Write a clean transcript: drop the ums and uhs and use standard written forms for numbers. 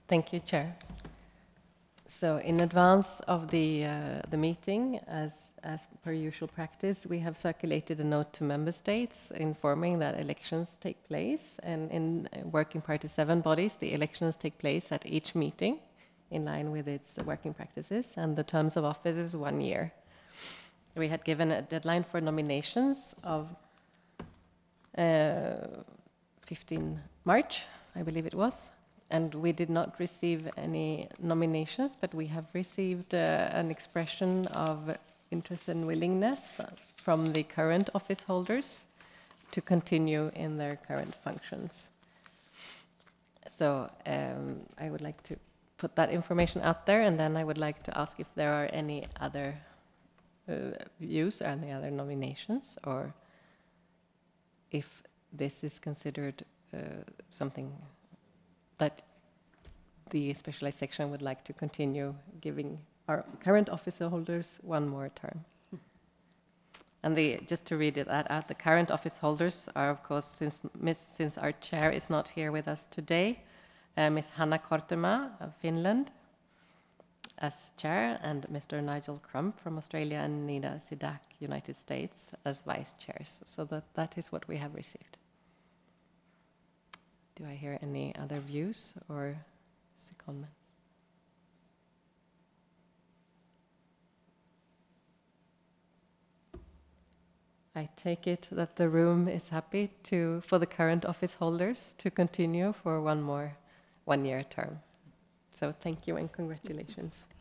Thank you, Chair. So in advance of the meeting, as per usual practice, we have circulated a note to member states informing that elections take place, and in Working Party 7 bodies, the elections take place at each meeting in line with its working practices, and the terms of office is 1 year. We had given a deadline for nominations of 15 March, I believe it was, and we did not receive any nominations, but we have received an expression of interest and willingness from the current office holders to continue in their current functions. So I would like to put that information out there, and then I would like to ask if there are any other views or any other nominations, or if this is considered something that the specialized section would like to continue giving our current officer holders one more term. And just to read it out, the current office holders are, of course, since our chair is not here with us today, Ms. Hanna Kortema of Finland as chair, and Mr. Nigel Crump from Australia, and Nina Sidak, United States, as vice chairs. So that is what we have received. Do I hear any other views or comments? I take it that the room is happy for the current office holders to continue for one year term. So thank you and congratulations.